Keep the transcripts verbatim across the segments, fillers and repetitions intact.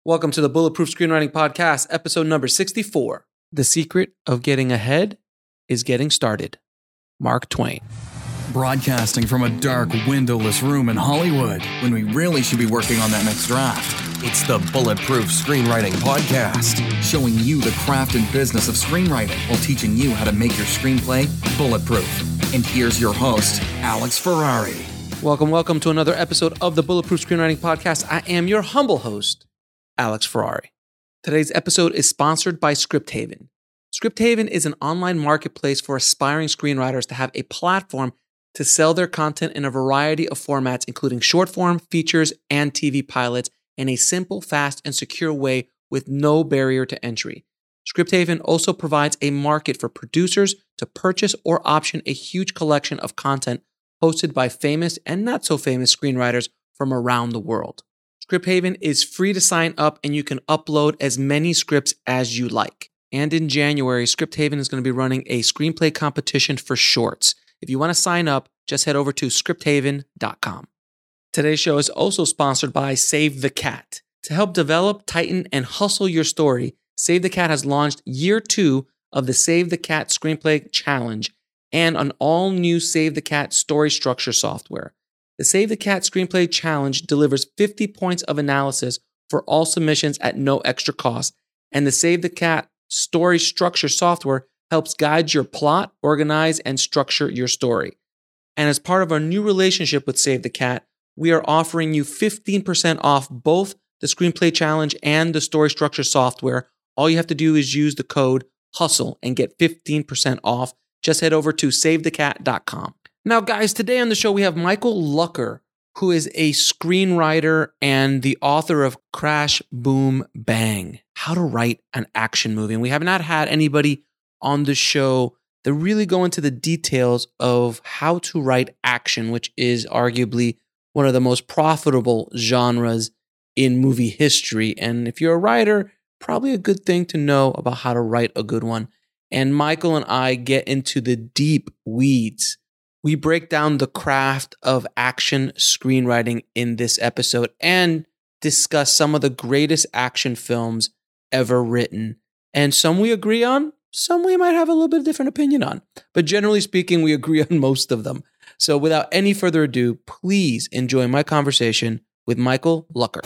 Welcome to the Bulletproof Screenwriting Podcast, episode number sixty-four. The secret of getting ahead is getting started. Mark Twain. Broadcasting from a dark, windowless room in Hollywood when we really should be working on that next draft. It's the Bulletproof Screenwriting Podcast, showing you the craft and business of screenwriting while teaching you how to make your screenplay bulletproof. And here's your host, Alex Ferrari. Welcome, welcome to another episode of the Bulletproof Screenwriting Podcast. I am your humble host, Alex Ferrari. Today's episode is sponsored by Scripthaven. Scripthaven is an online marketplace for aspiring screenwriters to have a platform to sell their content in a variety of formats, including short form, features, and T V pilots, in a simple, fast, and secure way with no barrier to entry. Scripthaven also provides a market for producers to purchase or option a huge collection of content hosted by famous and not so famous screenwriters from around the world. Scripthaven is free to sign up, and you can upload as many scripts as you like. And in January, Scripthaven is going to be running a screenplay competition for shorts. If you want to sign up, just head over to scripthaven dot com. Today's show is also sponsored by Save the Cat. To help develop, tighten, and hustle your story, Save the Cat has launched year two of the Save the Cat Screenplay Challenge and an all-new Save the Cat story structure software. The Save the Cat Screenplay Challenge delivers fifty points of analysis for all submissions at no extra cost, and the Save the Cat story structure software helps guide your plot, organize, and structure your story. And as part of our new relationship with Save the Cat, we are offering you fifteen percent off both the Screenplay Challenge and the story structure software. All you have to do is use the code HUSTLE and get fifteen percent off. Just head over to save the cat dot com. Now, guys, today on the show, we have Michael Lucker, who is a screenwriter and the author of Crash, Boom, Bang, How to Write an Action Movie. And we have not had anybody on the show that really go into the details of how to write action, which is arguably one of the most profitable genres in movie history. And if you're a writer, probably a good thing to know about how to write a good one. And Michael and I get into the deep weeds. We break down the craft of action screenwriting in this episode and discuss some of the greatest action films ever written. And some we agree on, some we might have a little bit of different opinion on. But generally speaking, we agree on most of them. So without any further ado, please enjoy my conversation with Michael Lucker.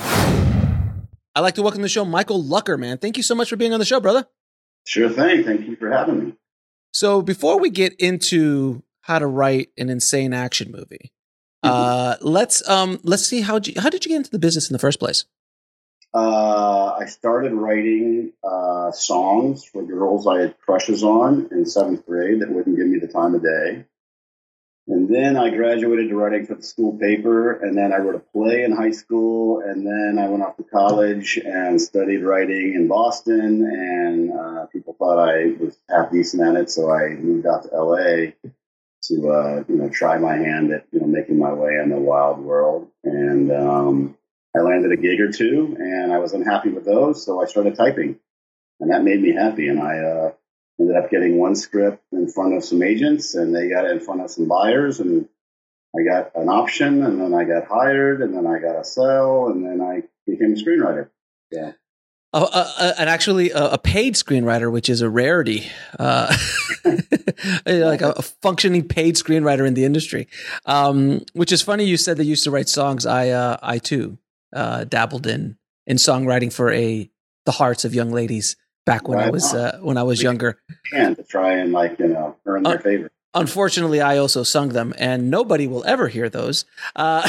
I'd like to welcome to the show Michael Lucker, man. Thank you so much for being on the show, brother. Sure thing. Thank you for having me. So before we get into how to write an insane action movie, mm-hmm. uh, let's um, let's see how did you, how did you get into the business in the first place? Uh, I started writing uh, songs for girls I had crushes on in seventh grade that wouldn't give me the time of day. And then I graduated to writing for the school paper, and then I wrote a play in high school, and then I went off to college and studied writing in Boston, and uh, people thought I was half decent at it, so I moved out to L A to uh, you know try my hand at you know making my way in the wild world. And um, I landed a gig or two, and I was unhappy with those, so I started typing, and that made me happy, and I uh, ended up getting one script in front of some agents, and they got it in front of some buyers, and I got an option, and then I got hired, and then I got a sell, and then I became a screenwriter. Yeah. Uh, uh, and actually uh, a paid screenwriter, which is a rarity, uh, like a, a functioning paid screenwriter in the industry, um, which is funny. You said they used to write songs. I, uh, I too uh, dabbled in, in songwriting for a, the hearts of young ladies. Back when right I was uh, when I was we younger, and to try and like you know earn their uh, favor. Unfortunately, I also sung them, and nobody will ever hear those. Uh,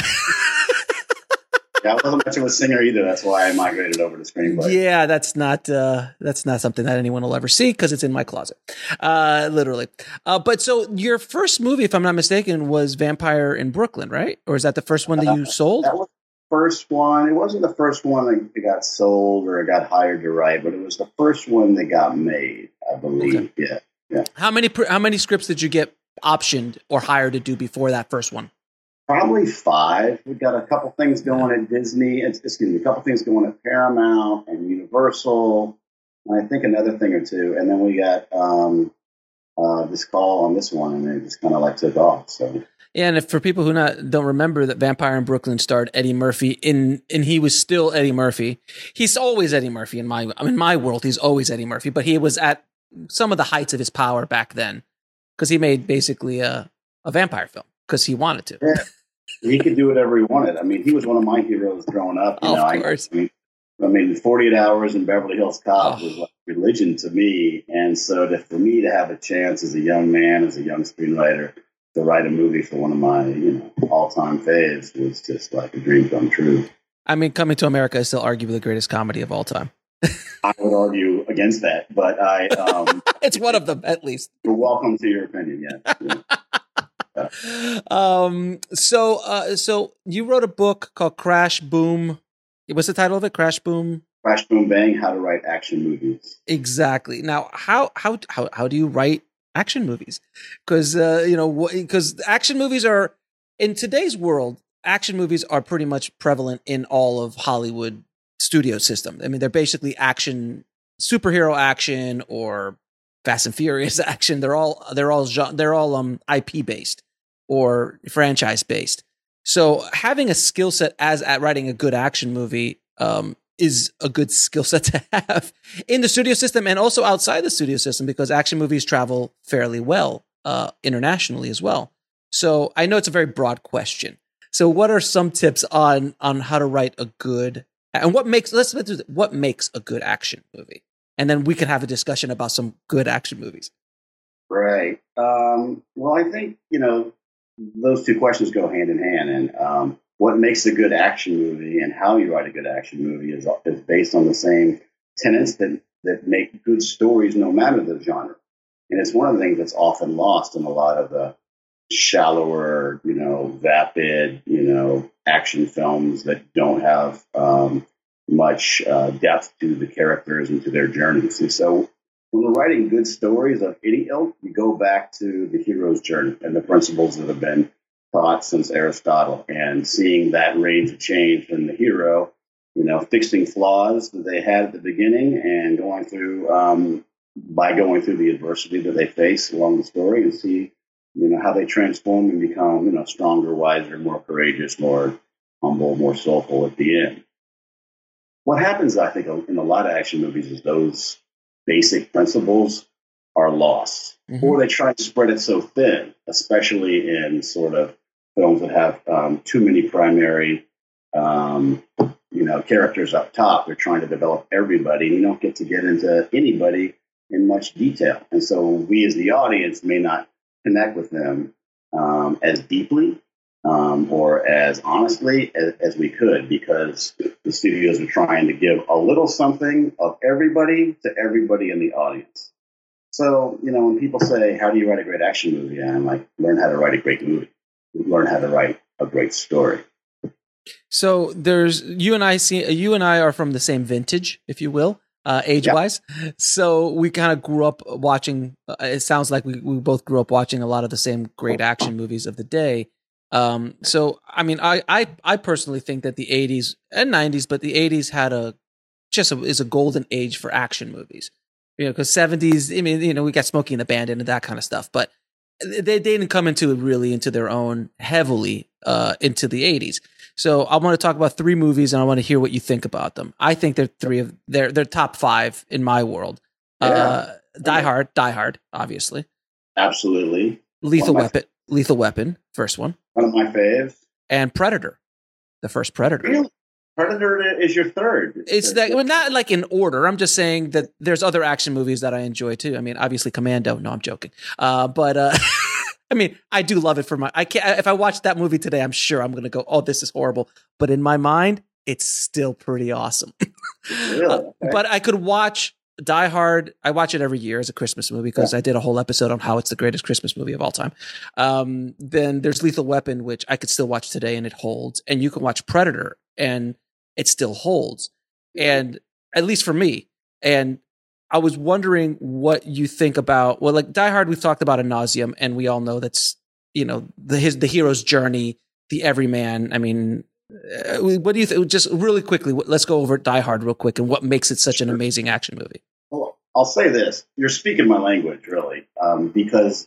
yeah, I wasn't much of a singer either. That's why I migrated over to screenplay. Yeah, that's not uh, that's not something that anyone will ever see because it's in my closet, uh, literally. Uh, but so your first movie, if I'm not mistaken, was Vampire in Brooklyn, right? Or is that the first one that you uh, sold? That was first one. It wasn't the first one that got sold or got hired to write, but it was the first one that got made, I believe. Okay. Yeah, yeah. How many how many scripts did you get optioned or hired to do before that first one? Probably five. We got a couple things going at Disney. Excuse me, a couple things going at Paramount and Universal, and I think another thing or two. And then we got um, uh, this call on this one, and it just kind of like took off. So Yeah, and if for people who not don't remember that Vampire in Brooklyn starred Eddie Murphy in, and he was still Eddie Murphy. He's always Eddie Murphy in my, in my world. He's always Eddie Murphy, but he was at some of the heights of his power back then because he made basically a, a vampire film because he wanted to. Yeah. He could do whatever he wanted. I mean, he was one of my heroes growing up. You of know, course. I, I mean, I mean, forty-eight hours in Beverly Hills Cop oh. was like religion to me, and so to, for me to have a chance as a young man, as a young screenwriter, to write a movie for one of my, you know, all-time faves was just like a dream come true. I mean, Coming to America is still arguably the greatest comedy of all time. I would argue against that, but I... Um, it's one of them, at least. You're welcome to your opinion, yes. Yeah. Yeah. Um, so, uh, so you wrote a book called Crash Boom. What's the title of it? Crash Boom? Crash Boom Bang, How to Write Action Movies. Exactly. Now, how how how how do you write action movies? Because uh, you know, because action movies are in today's world. Action movies are pretty much prevalent in all of Hollywood studio system. I mean, they're basically action, superhero action, or Fast and Furious action. They're all they're all they're all um I P based or franchise based. So having a skill set as at writing a good action movie um, is a good skill set to have in the studio system and also outside the studio system because action movies travel fairly well uh, internationally as well. So I know it's a very broad question. So what are some tips on on how to write a good and what makes let's, let's do this, what makes a good action movie? And then we can have a discussion about some good action movies. Right. Um, well, I think, you know, those two questions go hand in hand. And um, what makes a good action movie and how you write a good action movie is, is based on the same tenets that, that make good stories no matter the genre. And it's one of the things that's often lost in a lot of the shallower, you know, vapid, you know, action films that don't have um, much uh, depth to the characters and to their journeys. And so when we're writing good stories of any ilk, you go back to the hero's journey and the principles that have been taught since Aristotle and seeing that range of change in the hero, you know, fixing flaws that they had at the beginning and going through, um, by going through the adversity that they face along the story and see, you know, how they transform and become, you know, stronger, wiser, more courageous, more humble, more soulful at the end. What happens, I think, in a lot of action movies is those basic principles are lost, mm-hmm. or they try to spread it so thin, especially in sort of films that have um, too many primary, um, you know, characters up top. They're trying to develop everybody, and you don't get to get into anybody in much detail. And so we as the audience may not connect with them um, as deeply um, or as honestly as, as we could, because the studios are trying to give a little something of everybody to everybody in the audience. So, you know, when people say, how do you write a great action movie? And I'm like, learn how to write a great movie. Learn how to write a great story. So there's, you and I see, you and I are from the same vintage, if you will. Uh, age-wise, yep. So we kind of grew up watching. Uh, it sounds like we, we both grew up watching a lot of the same great action movies of the day. Um, so I mean, I, I I personally think that the eighties and nineties, but the eighties had a just a, is a golden age for action movies. You know, because seventies. I mean, you know, we got Smokey and the Bandit and that kind of stuff, but they, they didn't come into really into their own heavily uh, into the eighties. So I want to talk about three movies, and I want to hear what you think about them. I think they're three of they're they're top five in my world. Yeah. Uh, Die Hard, Die Hard, obviously. Absolutely. Lethal Weapon, f- Lethal Weapon, first one. One of my faves. And Predator, the first Predator. Really? Predator is your third. It's that well, not like in order. I'm just saying that there's other action movies that I enjoy too. I mean, obviously Commando. No, I'm joking. Uh, but. Uh, I mean, I do love it for my, I can't, if I watch that movie today, I'm sure I'm going to go, oh, this is horrible. But in my mind, it's still pretty awesome. Really? Okay. uh, but I could watch Die Hard. I watch it every year as a Christmas movie because yeah. I did a whole episode on how it's the greatest Christmas movie of all time. Um, then there's Lethal Weapon, which I could still watch today and it holds. And you can watch Predator and it still holds. And at least for me. And I was wondering what you think about, well, like Die Hard, we've talked about ad nauseum, and we all know that's, you know, the his the hero's journey, the everyman. I mean, uh, what do you think? Just really quickly, let's go over Die Hard real quick and what makes it such an amazing action movie. Well, I'll say this. You're speaking my language, really, um, because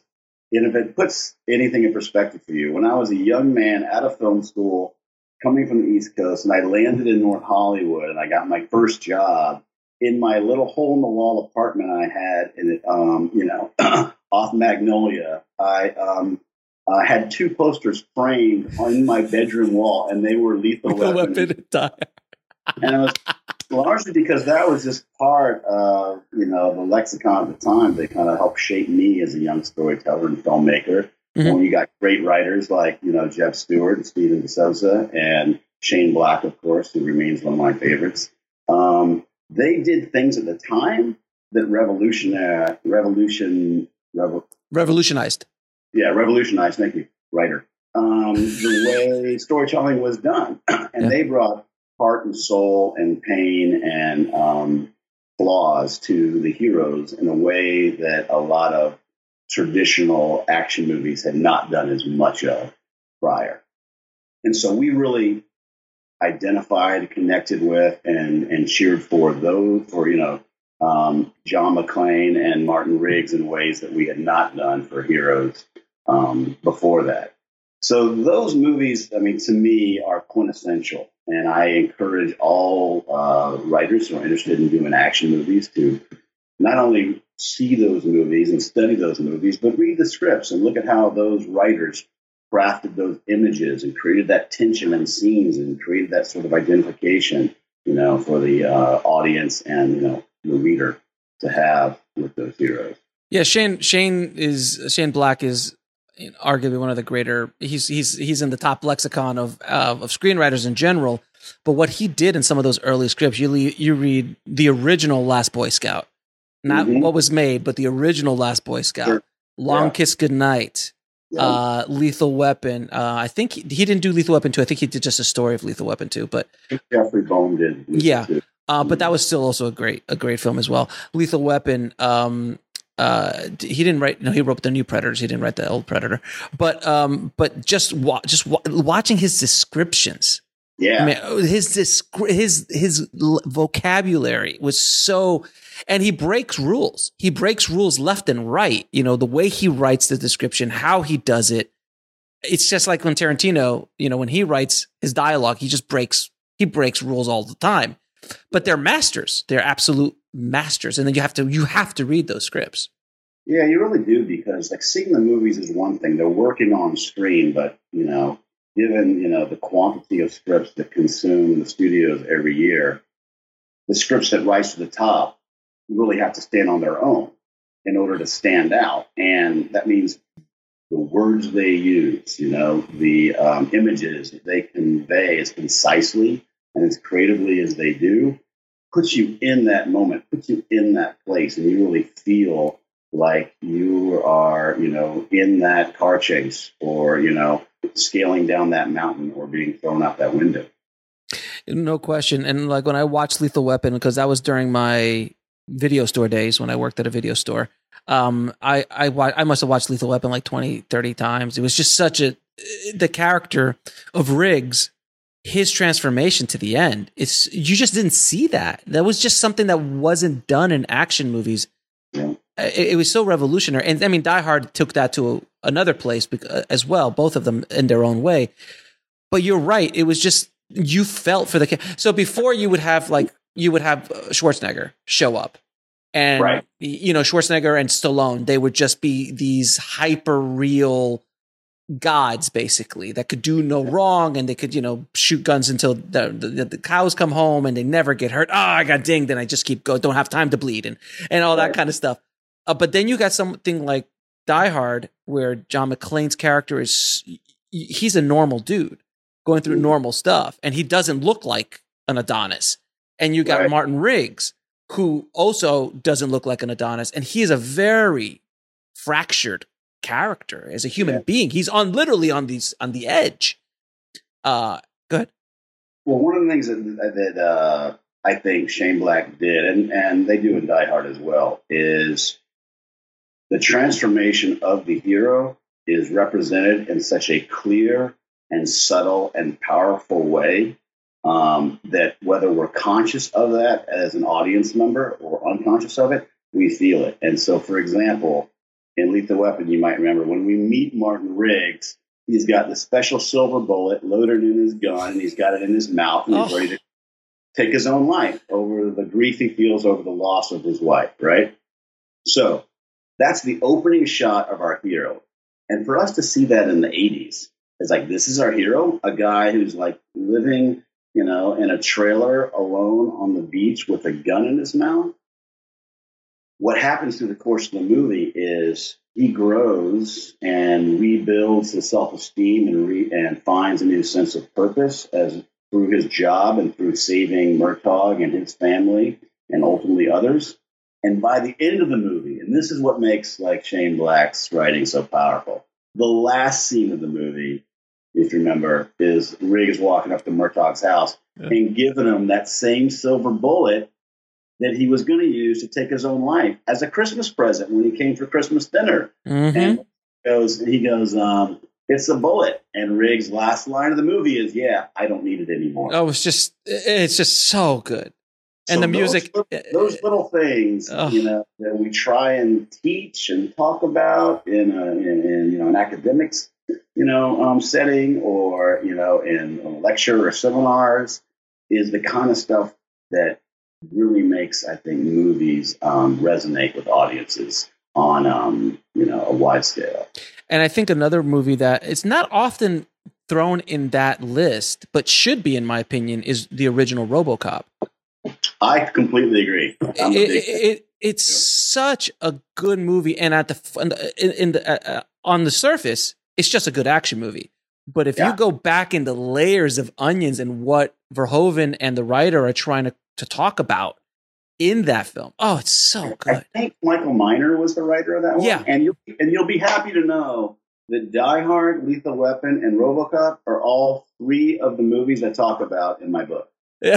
and if it puts anything in perspective for you, when I was a young man out of film school, coming from the East Coast, and I landed in North Hollywood, and I got my first job in my little hole-in-the-wall apartment I had in, um, you know, off Magnolia. I um, I had two posters framed on my bedroom wall, and they were Lethal Weapon. Weapon and Die Hard. And it was largely because that was just part of, you know, the lexicon at the time that kind of helped shape me as a young storyteller and filmmaker. Mm-hmm. When you got great writers like, you know, Jeff Stewart and Steven DeSouza and Shane Black, of course, who remains one of my favorites. Um, they did things at the time that revolutionary, revolution, revo- revolutionized. Yeah, revolutionized. Thank you, writer. Um, the way storytelling was done, and yeah. they brought heart and soul and pain and um, flaws to the heroes in a way that a lot of traditional action movies had not done as much of prior. And so we really identified, connected with, and and cheered for those, for, you know, um, John McClane and Martin Riggs in ways that we had not done for heroes um, before that. So those movies, I mean, to me, are quintessential. And I encourage all uh, writers who are interested in doing action movies to not only see those movies and study those movies, but read the scripts and look at how those writers crafted those images and created that tension and scenes and created that sort of identification, you know, for the uh, audience and, you know, the reader to have with those heroes. Yeah, Shane Shane is Shane Black is arguably one of the greater. He's he's he's in the top lexicon of uh, of screenwriters in general. But what he did in some of those early scripts, you you read the original Last Boy Scout. Not mm-hmm. what was made, but the original Last Boy Scout. Sure. Long yeah. Kiss Goodnight. Yeah. Uh, Lethal Weapon. Uh, I think he, he didn't do Lethal Weapon two. I think he did just a story of Lethal Weapon two. But Jeffrey Bohm did. Yeah, uh, but that was still also a great a great film as well. Lethal Weapon. Um, uh, he didn't write. No, he wrote the new Predators. He didn't write the old Predator. But um, but just wa- just wa- watching his descriptions. Yeah, I mean, his his his vocabulary was so, and he breaks rules. He breaks rules left and right. You know, the way he writes the description, how he does it. It's just like when Tarantino, you know, when he writes his dialogue, he just breaks he breaks rules all the time. But they're masters. They're absolute masters. And then you have to you have to read those scripts. Yeah, you really do, because like seeing the movies is one thing. They're working on screen, but you know. Given, you know, the quantity of scripts that consume the studios every year, the scripts that rise to the top really have to stand on their own in order to stand out. And that means the words they use, you know, the um, images that they convey as concisely and as creatively as they do, puts you in that moment, puts you in that place, and you really feel like you are, you know, in that car chase or, you know, scaling down that mountain or being thrown out that window. No question. And like when I watched Lethal Weapon, because that was during my video store days when I worked at a video store, um, I, I, I must have watched Lethal Weapon like twenty, thirty times. It was just such a, the character of Riggs, his transformation to the end, it's, you just didn't see that. That was just something that wasn't done in action movies. Yeah. It, it was so revolutionary. And I mean, Die Hard took that to a, another place as well, both of them in their own way. But you're right. It was just, you felt for the, so before you would have like, you would have Schwarzenegger show up and, right. you know, Schwarzenegger and Stallone, they would just be these hyper real gods basically that could do no wrong. And they could, you know, shoot guns until the, the, the cows come home and they never get hurt. Oh, I got dinged and I just keep going. Don't have time to bleed and, and all that right. kind of stuff. Uh, but then you got something like Die Hard, where John McClane's character is, he's a normal dude going through normal stuff, and he doesn't look like an Adonis. And you got right. Martin Riggs, who also doesn't look like an Adonis, and he is a very fractured character as a human yeah. being. He's on literally on these on the edge. Uh, go ahead. Well, one of the things that, that uh, I think Shane Black did, and, and they do in Die Hard as well, is the transformation of the hero is represented in such a clear and subtle and powerful way um, that whether we're conscious of that as an audience member or unconscious of it, we feel it. And so, for example, in Lethal Weapon, you might remember, when we meet Martin Riggs, he's got the special silver bullet loaded in his gun, and he's got it in his mouth, and he's Oh. ready to take his own life over the grief he feels over the loss of his wife, right? So that's the opening shot of our hero. And for us to see that in the eighties, it's like, this is our hero, a guy who's like living, you know, in a trailer alone on the beach with a gun in his mouth. What happens through the course of the movie is he grows and rebuilds his self-esteem and re- and finds a new sense of purpose as through his job and through saving Murtaugh and his family and ultimately others. And by the end of the movie, and this is what makes like Shane Black's writing so powerful, the last scene of the movie, if you remember, is Riggs walking up to Murtaugh's house yeah. and giving him that same silver bullet that he was going to use to take his own life as a Christmas present when he came for Christmas dinner. Mm-hmm. And he goes, he goes, um, it's a bullet. And Riggs' last line of the movie is, yeah, I don't need it anymore. Oh, it's just, it's just so good. And so the music. Those, those little things, oh. you know, that we try and teach and talk about in, a, in, in you know, an academics, you know, um, setting or, you know, in a lecture or seminars is the kind of stuff that really makes, I think, movies um, resonate with audiences on, um, you know, a wide scale. And I think another movie that it's not often thrown in that list, but should be, in my opinion, is the original RoboCop. I completely agree. It, it, it, it's yeah. such a good movie, and at the in, in the uh, on the surface, it's just a good action movie. But if yeah. you go back into layers of onions and what Verhoeven and the writer are trying to, to talk about in that film, oh, it's so good. I think Michael Miner was the writer of that one. Yeah. And you'll, and you'll be happy to know that Die Hard, Lethal Weapon, and RoboCop are all three of the movies I talk about in my book.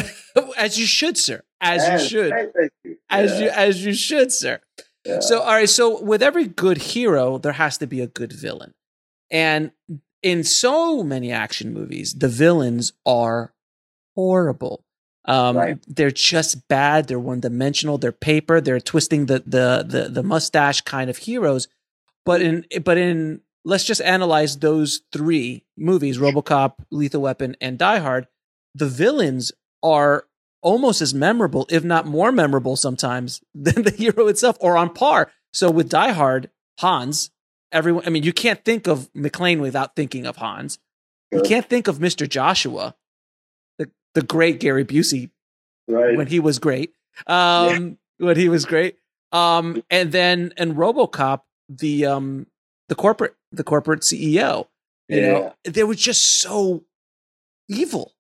As you should, sir. As, as you should. Thank you. As yeah. you as you should, sir. Yeah. So, all right. So, with every good hero, there has to be a good villain, and in so many action movies, the villains are horrible. Um, right. They're just bad. They're one-dimensional. They're paper. They're twisting the, the the the mustache kind of heroes. But in but in let's just analyze those three movies: RoboCop, Lethal Weapon, and Die Hard. The villains are almost as memorable, if not more memorable, sometimes than the hero itself, or on par. So with Die Hard, Hans. Everyone, I mean, you can't think of McClane without thinking of Hans. You can't think of Mister Joshua, the the great Gary Busey, right? When he was great, um, yeah. when he was great, um, and then and RoboCop, the um, the corporate the corporate C E O, you yeah. know, they were just so evil.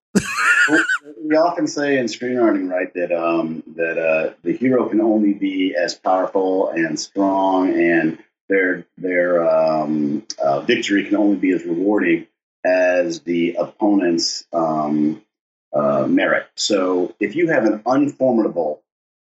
We often say in screenwriting, right, that um, that uh, the hero can only be as powerful and strong and Their their um, uh, victory can only be as rewarding as the opponent's um, uh, merit. So if you have an unformidable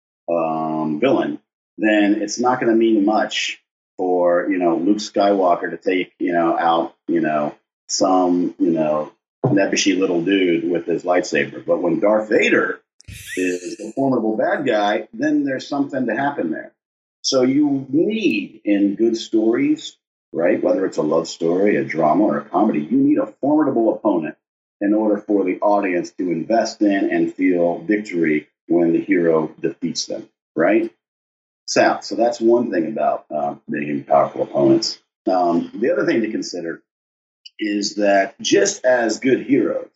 um, villain, then it's not going to mean much for you know Luke Skywalker to take you know out you know some you know nebbishy little dude with his lightsaber. But when Darth Vader is the formidable bad guy, then there's something to happen there. So you need in good stories, right, whether it's a love story, a drama, or a comedy, you need a formidable opponent in order for the audience to invest in and feel victory when the hero defeats them, right? So, so that's one thing about uh, making powerful opponents. Um, the other thing to consider is that just as good heroes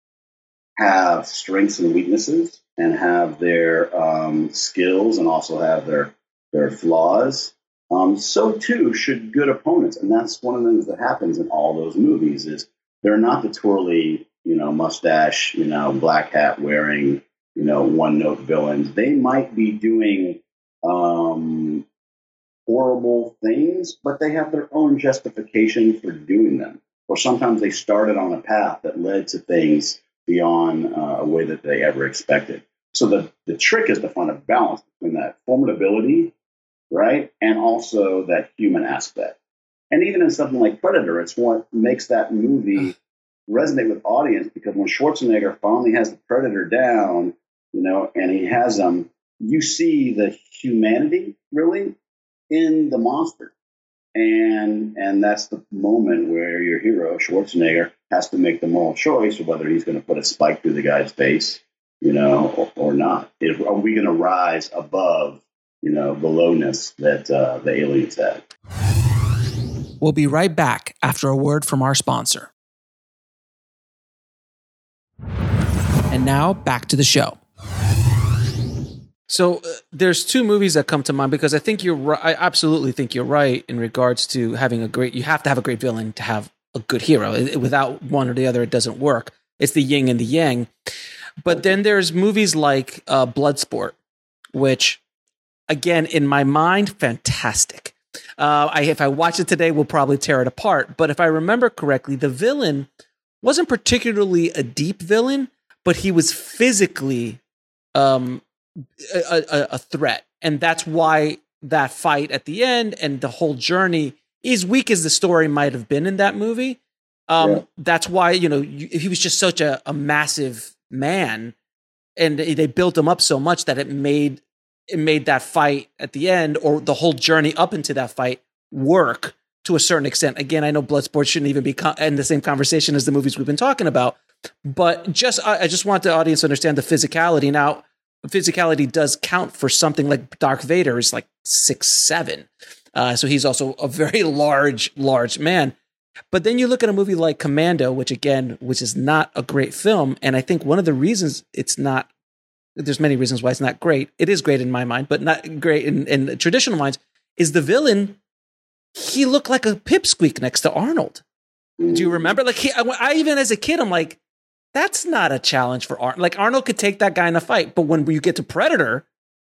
have strengths and weaknesses and have their um, skills and also have their their flaws, um, so too should good opponents. And that's one of the things that happens in all those movies is they're not the twirly, you know, mustache, you know, black hat wearing, you know, one note villains. They might be doing um, horrible things, but they have their own justification for doing them. Or sometimes they started on a path that led to things beyond uh, a way that they ever expected. So the, the trick is to find a balance between that formidability, right, and also that human aspect. And even in something like Predator, it's what makes that movie resonate with audience, because when Schwarzenegger finally has the Predator down, you know, and he has them, you see the humanity really in the monster. And and that's the moment where your hero, Schwarzenegger, has to make the moral choice of whether he's going to put a spike through the guy's face, you know, or, or not. If, are we going to rise above, you know, the lowness that uh, the aliens had? We'll be right back after a word from our sponsor. And now back to the show. So uh, there's two movies that come to mind because I think you're right. I absolutely think you're right in regards to having a great, you have to have a great villain to have a good hero. It, without one or the other, it doesn't work. It's the yin and the yang. But then there's movies like uh, Bloodsport, which again, in my mind, fantastic. Uh, I, if I watch it today, we'll probably tear it apart. But if I remember correctly, the villain wasn't particularly a deep villain, but he was physically um, a, a, a threat. And that's why that fight at the end and the whole journey, as weak as the story might have been in that movie, um, yeah. that's why, you know, he was just such a, a massive man, and they built him up so much that it made it made that fight at the end, or the whole journey up into that fight, work to a certain extent. Again, I know Bloodsport shouldn't even be co- in the same conversation as the movies we've been talking about, but just I, I just want the audience to understand the physicality. Now, physicality does count for something like Darth Vader is like six seven, uh, so he's also a very large, large man. But then you look at a movie like Commando, which again, which is not a great film, and I think one of the reasons it's not, there's many reasons why it's not great. It is great in my mind, but not great in, in traditional minds, is the villain. He looked like a pipsqueak next to Arnold. Do you remember? Like he, I, I even as a kid, I'm like, that's not a challenge for Arnold. Like Arnold could take that guy in a fight, but when you get to Predator,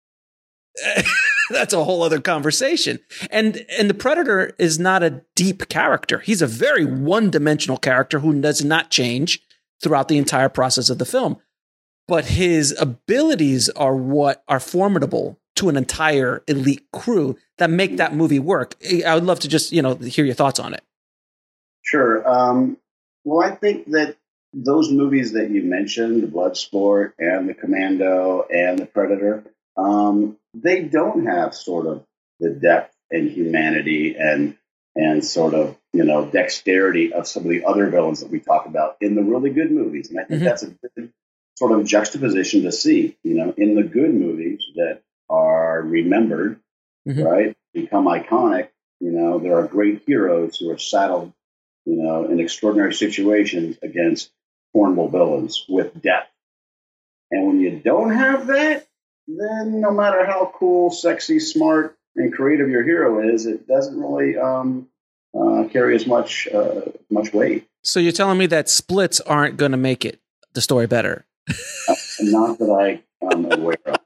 that's a whole other conversation. And and the Predator is not a deep character. He's a very one-dimensional character who does not change throughout the entire process of the film. But his abilities are what are formidable to an entire elite crew that make that movie work. I would love to just, you know, hear your thoughts on it. Sure. Um, well, I think that those movies that you mentioned, the Bloodsport and the Commando and the Predator, um, they don't have sort of the depth and humanity and and sort of, you know, dexterity of some of the other villains that we talk about in the really good movies. And I think mm-hmm. that's a good sort of juxtaposition to see, you know, in the good movies that are remembered, mm-hmm. right, become iconic. You know, there are great heroes who are saddled, you know, in extraordinary situations against formidable villains with depth. And when you don't have that, then no matter how cool, sexy, smart, and creative your hero is, it doesn't really um, uh, carry as much uh, much weight. So you're telling me that splits aren't going to make it the story better? uh, not that I am aware of.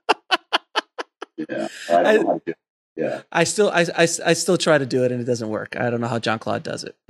Yeah, I don't I, know how to do it. Yeah, I still, I, I, I still try to do it, and it doesn't work. I don't know how Jean-Claude does it.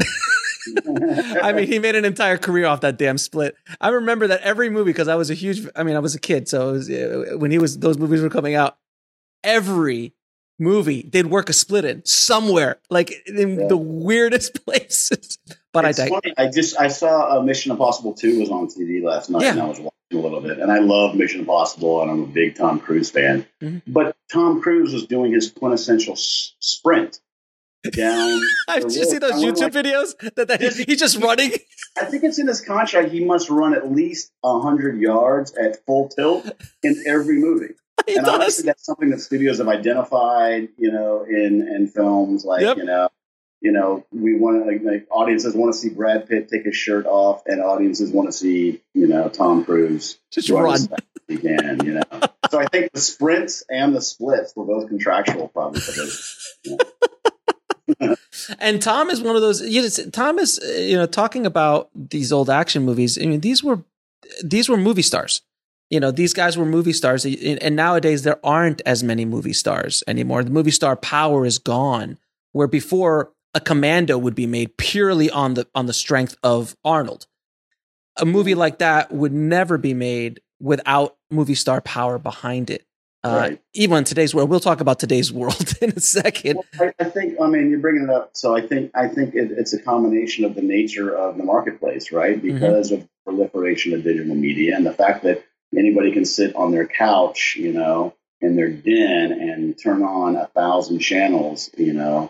I mean, he made an entire career off that damn split. I remember that every movie because I was a huge. I mean, I was a kid, so it was, when he was those movies were coming out, every movie they'd work a split in somewhere, like in yeah. the weirdest places. But it's I, funny. I just I saw uh, Mission Impossible two was on T V last night, yeah. and I was watching a little bit, and I love Mission Impossible, and I'm a big Tom Cruise fan. Mm-hmm. But Tom Cruise was doing his quintessential s- sprint down. Did you see those YouTube like, videos that, that he's just running? I think it's in his contract. He must run at least a hundred yards at full tilt in every movie. He and does. Honestly, that's something that studios have identified, you know, in, in films like, yep. you know, you know, we want to, like, like audiences want to see Brad Pitt take his shirt off, and audiences want to see, you know, Tom Cruise just run as fast as he can, you know. So I think the sprints and the splits were both contractual, probably for those. You know. And Tom is one of those. You know, Tom is, you know, talking about these old action movies. I mean, these were these were movie stars. You know, these guys were movie stars, and nowadays there aren't as many movie stars anymore. The movie star power is gone. Where before a Commando would be made purely on the on the strength of Arnold. A movie like that would never be made without movie star power behind it. Uh, right. Even in today's world, we'll talk about today's world in a second. Well, I, I think, I mean, you're bringing it up. So I think, I think it, it's a combination of the nature of the marketplace, right? Because mm-hmm. of the proliferation of digital media and the fact that anybody can sit on their couch, you know, in their den and turn on a thousand channels, you know,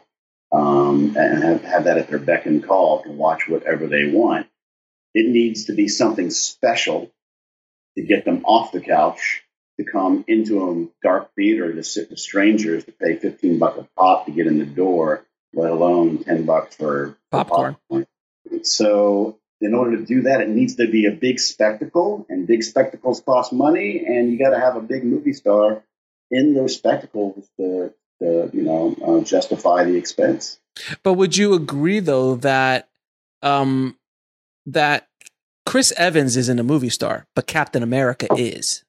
um, and have, have that at their beck and call to watch whatever they want. It needs to be something special to get them off the couch, to come into a dark theater to sit with strangers, to pay fifteen bucks a pop to get in the door, let alone ten bucks for popcorn. For popcorn. So in order to do that, it needs to be a big spectacle, and big spectacles cost money, and you got to have a big movie star in those spectacles to, to you know, uh, justify the expense. But would you agree, though, that um, that Chris Evans isn't a movie star, but Captain America is?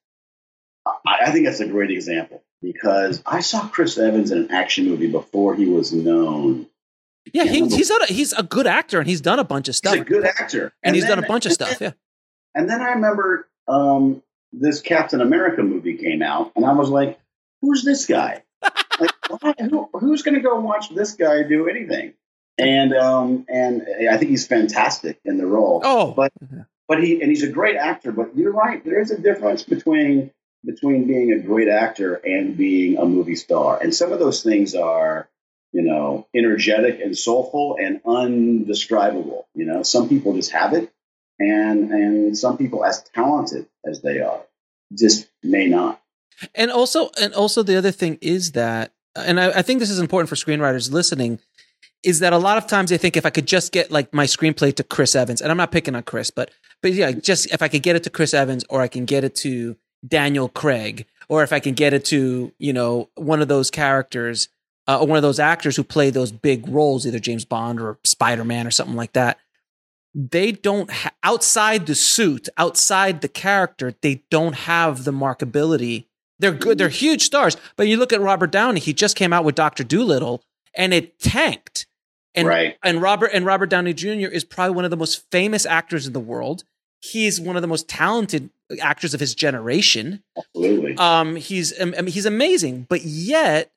I, I think that's a great example, because I saw Chris Evans in an action movie before he was known. Yeah, he, he's a, he's a good actor, and he's done a bunch of stuff. He's a good actor. And, and he's then, done a bunch of stuff, then, yeah. And then I remember um, this Captain America movie came out, and I was like, who's this guy? Like, why, who, who's going to go watch this guy do anything? And um, and I think he's fantastic in the role. Oh, but but he and he's a great actor. But you're right, there is a difference between between being a great actor and being a movie star. And some of those things are, you know, energetic and soulful and undescribable. You know, some people just have it, and and some people, as talented as they are, just may not. And also, and also, the other thing is that, and I, I think this is important for screenwriters listening, is that a lot of times they think if I could just get like my screenplay to Chris Evans, and I'm not picking on Chris, but but yeah, just if I could get it to Chris Evans, or I can get it to Daniel Craig, or if I can get it to, you know, one of those characters, uh, or one of those actors who play those big roles, either James Bond or Spider-Man or something like that. They don't ha- outside the suit, outside the character, they don't have the marketability. They're good. They're huge stars. But you look at Robert Downey, he just came out with Doctor Dolittle and it tanked. And, right. and Robert and Robert Downey Junior is probably one of the most famous actors in the world. He's one of the most talented actors of his generation. Absolutely. Um, he's I mean, he's amazing, but yet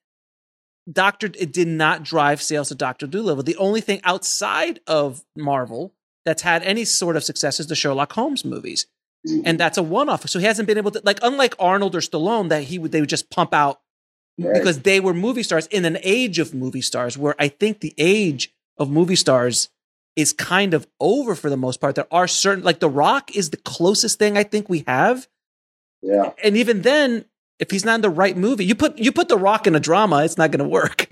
Doctor it did not drive sales to Doctor Dolittle. The only thing outside of Marvel that's had any sort of success is the Sherlock Holmes movies. Mm-hmm. And that's a one-off. So he hasn't been able to, like, unlike Arnold or Stallone, that he would they would just pump out right. because they were movie stars in an age of movie stars, where I think the age of movie stars is kind of over for the most part. There are certain, like The Rock is the closest thing I think we have. Yeah. And even then, if he's not in the right movie, you put you put The Rock in a drama, it's not going to work.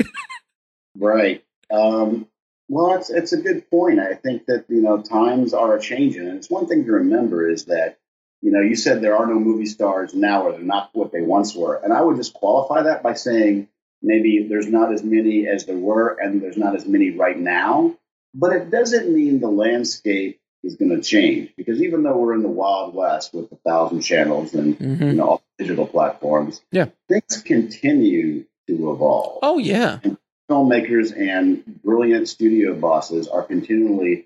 Right. Um, well, it's it's a good point. I think that, you know, times are changing, and it's one thing to remember is that, you know, you said there are no movie stars now, or they're not what they once were. And I would just qualify that by saying maybe there's not as many as there were, and there's not as many right now. But it doesn't mean the landscape is going to change, because even though we're in the Wild West with a thousand channels and mm-hmm. you know, all digital platforms, yeah, things continue to evolve. Oh, yeah. And filmmakers and brilliant studio bosses are continually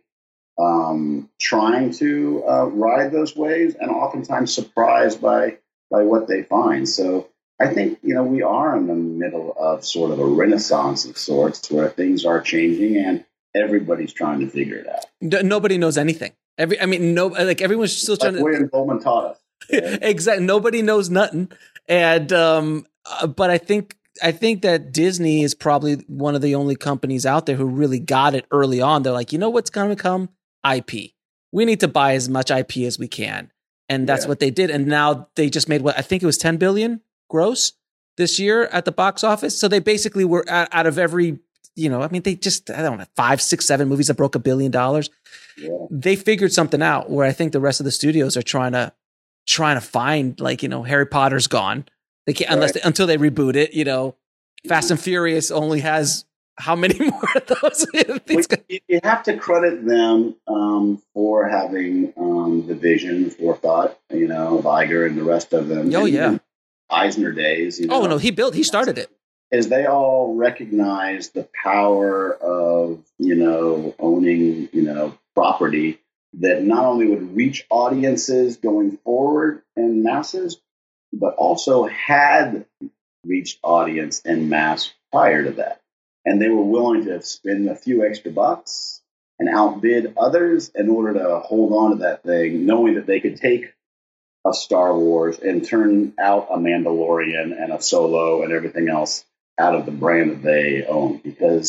um, trying to uh, ride those waves, and oftentimes surprised by by what they find. So I think, you know, we are in the middle of sort of a renaissance of sorts, where things are changing and everybody's trying to figure it out. Nobody knows anything. Every, I mean, no, like everyone's still trying like to. William Goldman taught us. Right? Exactly. Nobody knows nothing, and um, uh, but I think. I think that Disney is probably one of the only companies out there who really got it early on. They're like, you know what's going to come? I P. We need to buy as much I P as we can. And that's yeah. what they did. And now they just made what I think it was ten billion gross this year at the box office. So they basically were out, out of every, you know, I mean, they just, I don't know, five, six, seven movies that broke a billion dollars. Yeah. They figured something out where I think the rest of the studios are trying to, trying to find, like, you know, Harry Potter's gone. They can't, right. unless they, until they reboot it, you know. Fast and Furious only has how many more of those? Well, you have to credit them um, for having um, the vision, forethought, you know, of Iger and the rest of them. Oh, and, yeah. And Eisner days. You know, oh, no, he built, he started it. As they all recognize the power of, you know, owning, you know, property that not only would reach audiences going forward and masses, but also had reached audience en masse prior to that. And they were willing to spend a few extra bucks and outbid others in order to hold on to that thing, knowing that they could take a Star Wars and turn out a Mandalorian and a Solo and everything else out of the brand that they own. Because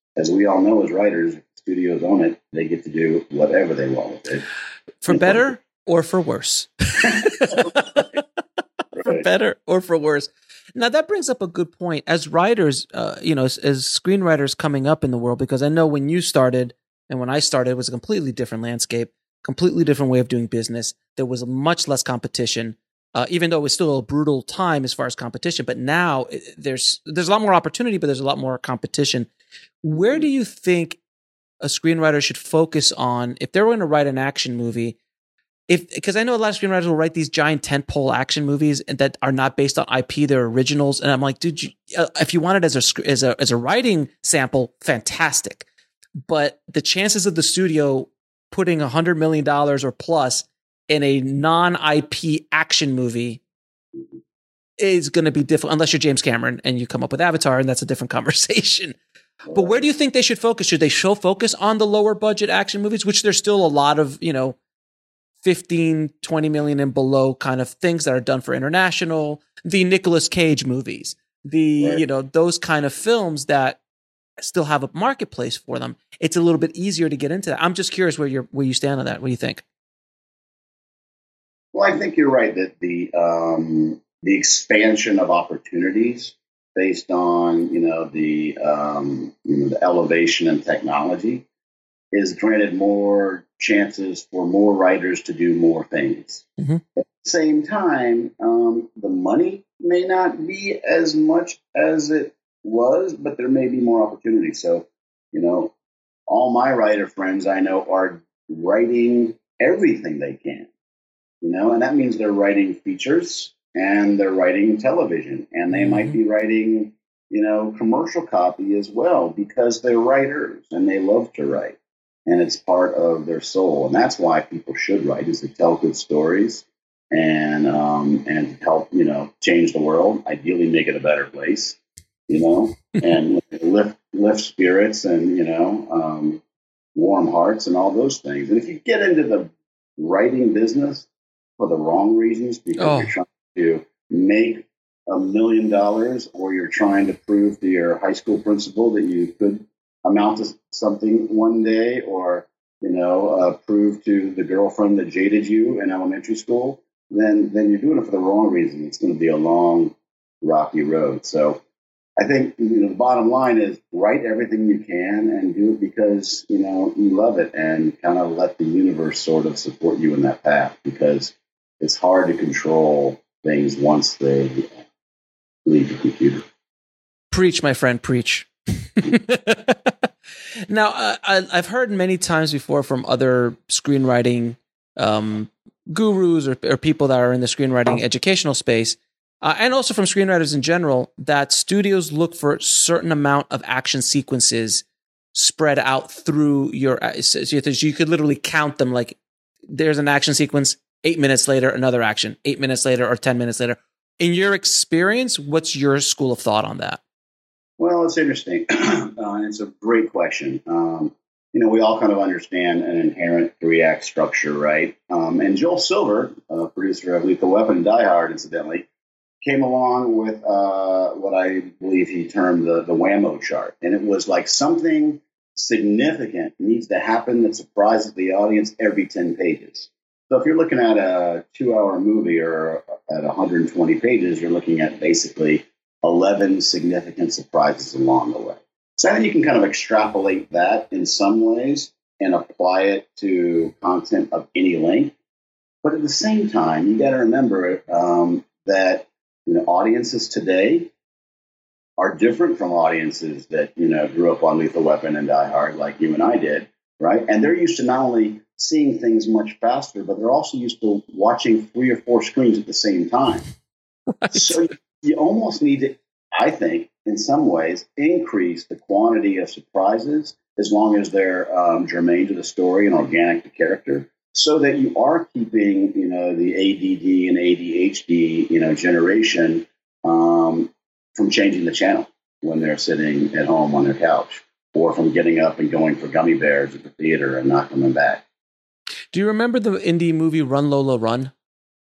as we all know, as writers, if studios own it, they get to do whatever they want with it. For better or for worse. Right. For better or for worse. Now, that brings up a good point. As writers, uh, you know, as, as screenwriters coming up in the world, because I know when you started and when I started, it was a completely different landscape, completely different way of doing business. There was much less competition, uh, even though it was still a brutal time as far as competition. But now it, there's there's a lot more opportunity, but there's a lot more competition. Where do you think a screenwriter should focus on if they're going to write an action movie? If, because I know a lot of screenwriters will write these giant tentpole action movies that are not based on I P, they're originals, and I'm like, dude, you, uh, if you want it as a as a as a writing sample, fantastic. But the chances of the studio putting a hundred million dollars or plus in a non-I P action movie is going to be difficult, unless you're James Cameron and you come up with Avatar, and that's a different conversation. But where do you think they should focus? Should they show focus on the lower budget action movies, which there's still a lot of, you know, fifteen, twenty million and below kind of things that are done for international, the Nicolas Cage movies, the, right. you know, those kind of films that still have a marketplace for them. It's a little bit easier to get into that. I'm just curious where you're, where you stand on that. What do you think? Well, I think you're right that the, um, the expansion of opportunities based on, you know, the, um, you know, the elevation in technology is granted more chances for more writers to do more things. Mm-hmm. At the same time, um, the money may not be as much as it was, but there may be more opportunity. So, you know, all my writer friends I know are writing everything they can, you know, and that means they're writing features and they're writing television, and they mm-hmm. might be writing, you know, commercial copy as well, because they're writers and they love to write. And it's part of their soul. And that's why people should write, is to tell good stories and um, and help, you know, change the world, ideally make it a better place, you know, and lift lift spirits and, you know, um, warm hearts and all those things. And if you get into the writing business for the wrong reasons, because oh. you're trying to make a million dollars or you're trying to prove to your high school principal that you could amount to something one day, or, you know, uh, prove to the girlfriend that jaded you in elementary school, then then you're doing it for the wrong reason. It's going to be a long, rocky road. So I think, you know, the bottom line is write everything you can and do it because, you know, you love it, and kind of let the universe sort of support you in that path, because it's hard to control things once they leave the computer. Preach, my friend, preach. Now, uh, I, I've heard many times before from other screenwriting um, gurus or, or people that are in the screenwriting educational space, uh, and also from screenwriters in general, that studios look for a certain amount of action sequences spread out through your, so you could literally count them, like there's an action sequence, eight minutes later, another action, eight minutes later, or ten minutes later. In your experience, what's your school of thought on that? Well, it's interesting. uh, it's a great question. Um, you know, we all kind of understand an inherent three-act structure, right? Um, and Joel Silver, uh, producer of Lethal Weapon and Die Hard, incidentally, came along with uh, what I believe he termed the, the whammo chart. And it was like something significant needs to happen that surprises the audience every ten pages. So if you're looking at a two-hour movie or at one hundred twenty pages, you're looking at basically eleven significant surprises along the way. So I think you can kind of extrapolate that in some ways and apply it to content of any length. But at the same time, you got to remember um, that, you know, audiences today are different from audiences that, you know, grew up on Lethal Weapon and Die Hard like you and I did, right? And they're used to not only seeing things much faster, but they're also used to watching three or four screens at the same time. Right. So you almost need to, I think, in some ways, increase the quantity of surprises as long as they're um, germane to the story and organic to character, so that you are keeping, you know, the A D D and A D H D, you know, generation um, from changing the channel when they're sitting at home on their couch, or from getting up and going for gummy bears at the theater and not coming back. Do you remember the indie movie Run Lola Run?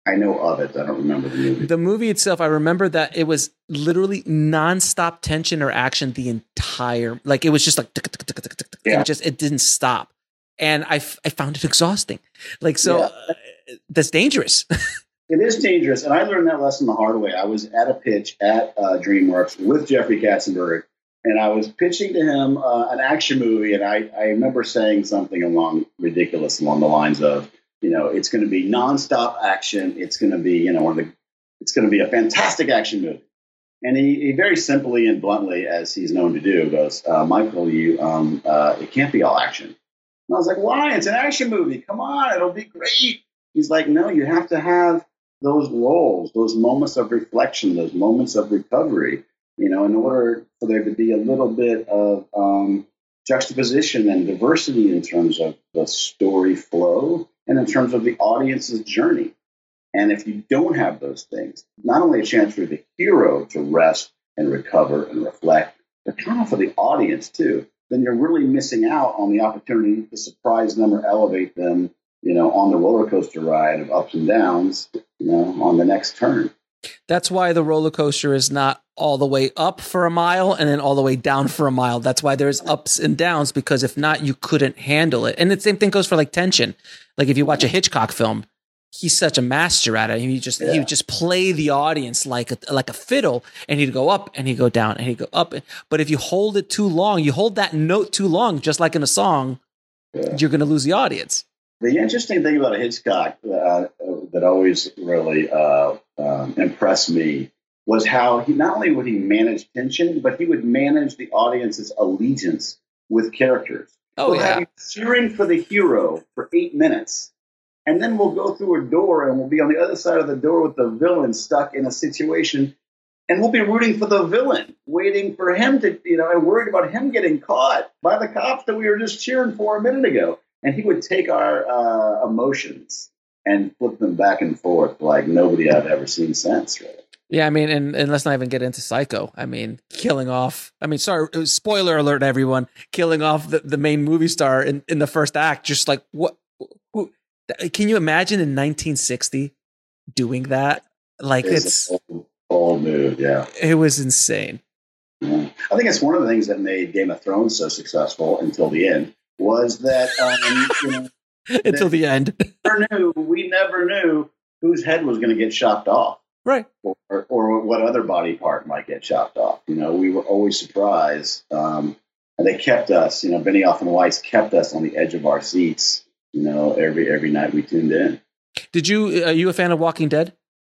I know of it. I don't remember the movie. The movie itself, I remember that it was literally nonstop tension or action the entire, like it was just like, yeah. it just, it didn't stop. And I, I found it exhausting. Like, so yeah. uh, that's dangerous. It is dangerous. And I learned that lesson the hard way. I was at a pitch at uh, DreamWorks with Jeffrey Katzenberg, and I was pitching to him uh, an action movie. And I, I remember saying something along ridiculous along the lines of, you know, it's going to be nonstop action. It's going to be, you know, one of the, it's going to be a fantastic action movie. And he, he very simply and bluntly, as he's known to do, goes, uh, Michael, you, um, uh, it can't be all action. And I was like, why? It's an action movie. Come on, it'll be great. He's like, no, you have to have those lulls, those moments of reflection, those moments of recovery, you know, in order for there to be a little bit of um, juxtaposition and diversity in terms of the story flow and in terms of the audience's journey. And if you don't have those things, not only a chance for the hero to rest and recover and reflect, but kind of for the audience too, then you're really missing out on the opportunity to surprise them or elevate them, you know, on the roller coaster ride of ups and downs, you know, on the next turn. That's why the roller coaster is not all the way up for a mile and then all the way down for a mile. That's why there's ups and downs, because if not, you couldn't handle it. And the same thing goes for like tension. Like if you watch a Hitchcock film, he's such a master at it. He just yeah. he would just play the audience like a, like a fiddle, and he'd go up and he'd go down and he'd go up. But if you hold it too long, you hold that note too long, just like in a song, yeah. you're going to lose the audience. The interesting thing about Hitchcock uh, that always really uh, um, impressed me was how he not only would he manage tension, but he would manage the audience's allegiance with characters. Oh, we'll yeah. have you cheering for the hero for eight minutes, and then we'll go through a door and we'll be on the other side of the door with the villain stuck in a situation, and we'll be rooting for the villain, waiting for him to, you know, and worried about him getting caught by the cops that we were just cheering for a minute ago. And he would take our uh, emotions and flip them back and forth like nobody I've ever seen since, really. Yeah, I mean, and, and let's not even get into Psycho. I mean, killing off, I mean, sorry, spoiler alert, everyone, killing off the, the main movie star in, in the first act. Just like, what? Who, can you imagine in nineteen sixty doing that? Like, it's... it's a bold move, yeah. It was insane. Yeah. I think it's one of the things that made Game of Thrones so successful until the end. Was that um, you know, until the end? We never knew, we never knew whose head was going to get chopped off, right? Or, or what other body part might get chopped off. You know, we were always surprised, um, and they kept us. You know, Benioff and Weiss kept us on the edge of our seats. You know, every every night we tuned in. Did you? Are you a fan of Walking Dead?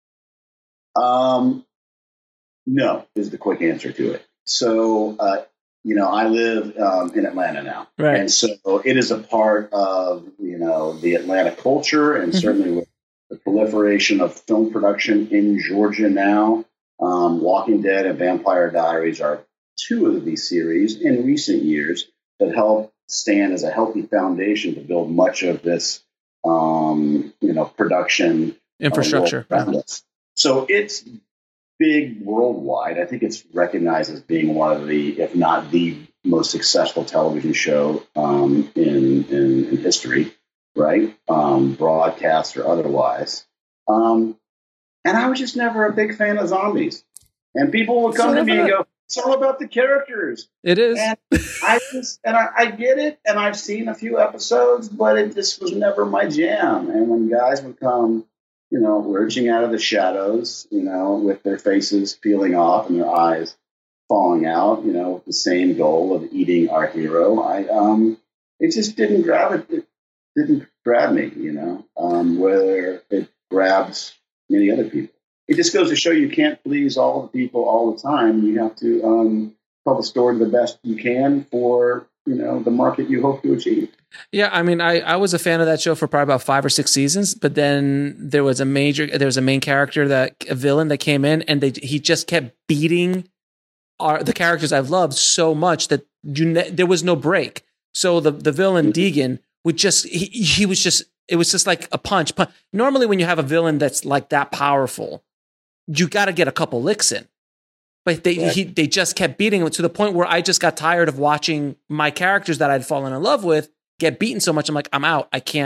Um, no, is the quick answer to it. So. Uh, You know, I live um, in Atlanta now, right. And so it is a part of, you know, the Atlanta culture, and mm-hmm. certainly with the proliferation of film production in Georgia now. Um, Walking Dead and Vampire Diaries are two of these series in recent years that help stand as a healthy foundation to build much of this, um, you know, production infrastructure uh, around us. So it's big worldwide. I think it's recognized as being one of the, if not the most successful television show um, in, in in history, right? Um, broadcast or otherwise. Um, and I was just never a big fan of zombies. And people would come to me and go, "It's all about the characters." It is. And I just, and I, I get it, and I've seen a few episodes, but it just was never my jam. And when guys would come, you know, lurching out of the shadows, you know, with their faces peeling off and their eyes falling out, you know, with the same goal of eating our hero, I, um, it just didn't grab it. It didn't grab me, you know, um, where it grabs many other people. It just goes to show you can't please all the people all the time. You have to um, tell the story the best you can for, you know, the market you hope to achieve. Yeah, I mean, I, I was a fan of that show for probably about five or six seasons, but then there was a major, there was a main character, that a villain that came in, and they he just kept beating our the characters I've loved so much that you ne- there was no break. So the the villain mm-hmm. Deegan would just he he was just it was just like a punch, punch. Normally, when you have a villain that's like that powerful, you got to get a couple licks in. But they yeah. he, they just kept beating him to the point where I just got tired of watching my characters that I'd fallen in love with get beaten so much. I'm like, I'm out. I can't,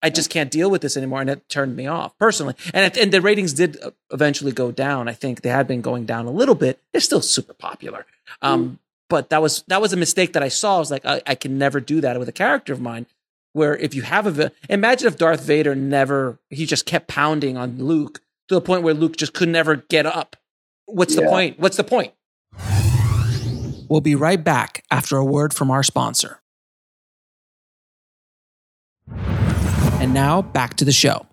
I just can't deal with this anymore. And it turned me off personally. And, it, and the ratings did eventually go down. I think they had been going down a little bit. They're still super popular. Um, mm. But that was, that was a mistake that I saw. I was like, I, I can never do that with a character of mine, where if you have a, imagine if Darth Vader never, he just kept pounding on Luke to the point where Luke just could never get up. What's yeah. the point? What's the point? We'll be right back after a word from our sponsor. And now back to the show.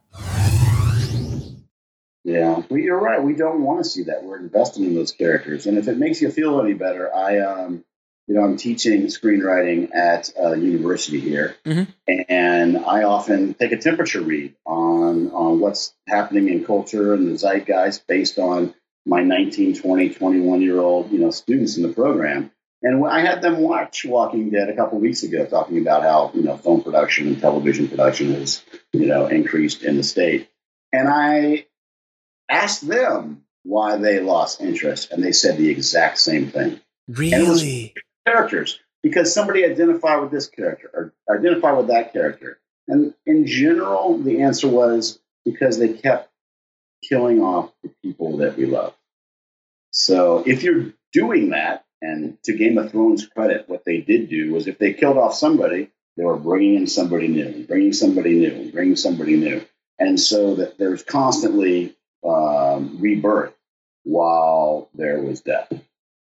Yeah, well, you're right. We don't want to see that. We're investing in those characters. And if it makes you feel any better, I, um, you know, I'm teaching screenwriting at a university here. Mm-hmm. And I often take a temperature read on, on what's happening in culture and the zeitgeist based on my nineteen, twenty, twenty-one-year-old, you know, students in the program. And I had them watch Walking Dead a couple of weeks ago, talking about how, you know, film production and television production has, you know, increased in the state. And I asked them why they lost interest, and they said the exact same thing. Really? And it was characters, because somebody identified with this character or identified with that character. And in general, the answer was because they kept killing off the people that we love. So if you're doing that, and to Game of Thrones' credit, what they did do was if they killed off somebody, they were bringing in somebody new, and bringing somebody new, and bringing somebody new. And so that there's constantly um, rebirth while there was death.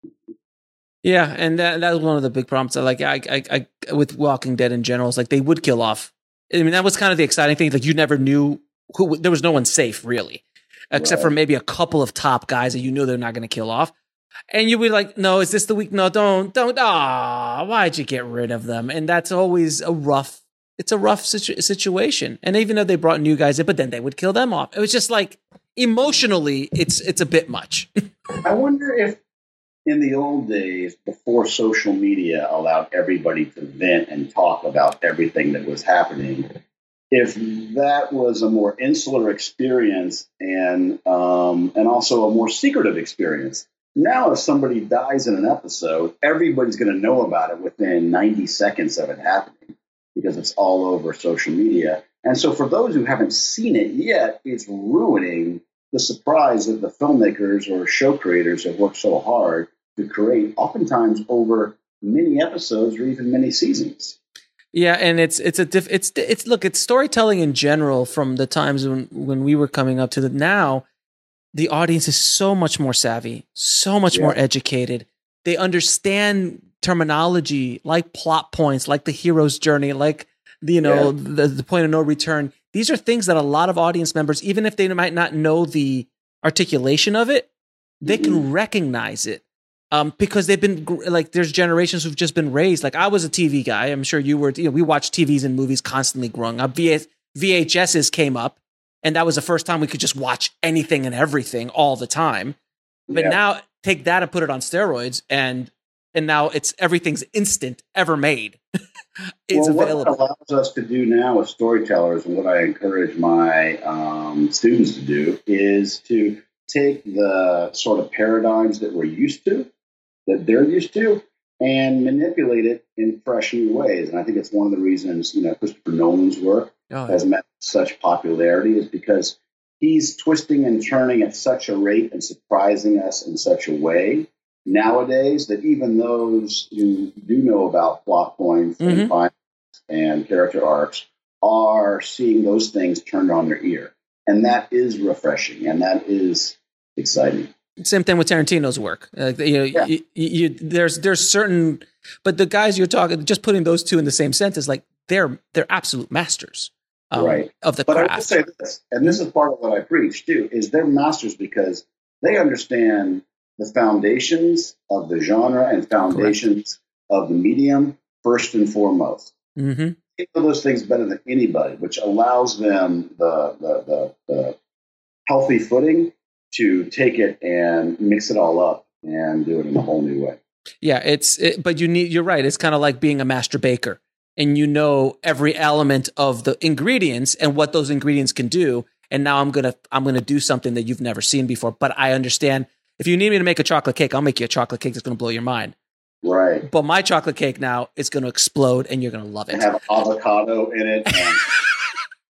Yeah, and that that was one of the big problems. Like I, I, I, with Walking Dead in general, it's like they would kill off. I mean, that was kind of the exciting thing. Like you never knew who. There was no one safe really, except right. for maybe a couple of top guys that you knew they're not going to kill off. And you'd be like, no, is this the week? No, don't, don't. Ah, why'd you get rid of them? And that's always a rough. It's a rough situ- situation. And even though they brought new guys in, but then they would kill them off. It was just like emotionally, it's it's a bit much. I wonder if in the old days, before social media allowed everybody to vent and talk about everything that was happening, if that was a more insular experience and um, and also a more secretive experience. Now, if somebody dies in an episode, everybody's going to know about it within ninety seconds of it happening because it's all over social media. And so for those who haven't seen it yet, it's ruining the surprise that the filmmakers or show creators have worked so hard to create, oftentimes over many episodes or even many seasons. Yeah, and it's it's a diff, it's it's look, it's storytelling in general from the times when, when we were coming up to the now. The audience is so much more savvy, so much yeah. more educated. They understand terminology like plot points, like the hero's journey, like the, you know, yeah. the, the point of no return. These are things that a lot of audience members, even if they might not know the articulation of it, they mm-hmm. can recognize it um, because they've been like, there's generations who've just been raised. Like I was a T V guy. I'm sure you were, you know, we watched T Vs and movies constantly growing up. V H S's came up. And that was the first time we could just watch anything and everything all the time. But yeah. now take that and put it on steroids, and and now it's everything's instant, ever made. It's well, available. What it allows us to do now as storytellers, and what I encourage my um, students to do, is to take the sort of paradigms that we're used to, that they're used to, and manipulate it in fresh new ways. And I think it's one of the reasons, you know, Christopher Nolan's work oh, yeah. has met such popularity is because he's twisting and turning at such a rate and surprising us in such a way nowadays that even those who do know about plot points mm-hmm. and finance and character arcs are seeing those things turned on their ear. And that is refreshing, and that is exciting. Same thing with Tarantino's work. Uh, you know, yeah. you, you, there's there's certain, but the guys you're talking, just putting those two in the same sentence, like they're they're absolute masters, um, right? Of the but craft. I will say this, and this is part of what I preach too, is they're masters because they understand the foundations of the genre and foundations Correct. Of the medium first and foremost. Mm-hmm. They know those things better than anybody, which allows them the the, the, the healthy footing to take it and mix it all up and do it in a whole new way. Yeah, it's it, but you need. You're right. It's kind of like being a master baker, and you know every element of the ingredients and what those ingredients can do. And now I'm gonna I'm gonna do something that you've never seen before. But I understand if you need me to make a chocolate cake, I'll make you a chocolate cake that's gonna blow your mind. Right. But my chocolate cake now is gonna explode, and you're gonna love it. And have avocado in it. And